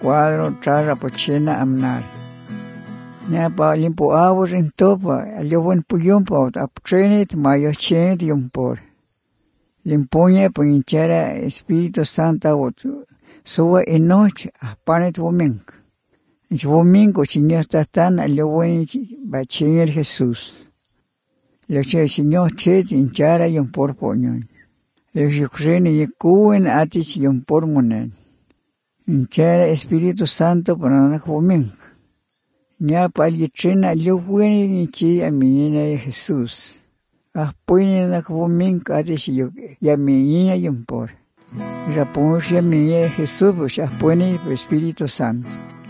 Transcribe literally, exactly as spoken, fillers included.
cuadro trara pochena amnar. Nya pa limpo awo rinto pa alyowan puyumpo aptrenit mayo chenit yumpor. Limpoña pinchara Espíritu Santo wot suwa inoch panet woming. Ich domingo Señor tatan alyowan bachenger Jesús. Lo che Señor chet inchara yumpor poñon. Lo yukreni yekuen atich yumpor monen. Inchara Espíritu Santo pananak woming. Nya palyitrina alyowan inchi amina Jesús. Ah, puini na kuming kati siyo yaminya yumpor. Rapon siya minya Jesús, siya puini Espíritu Santo.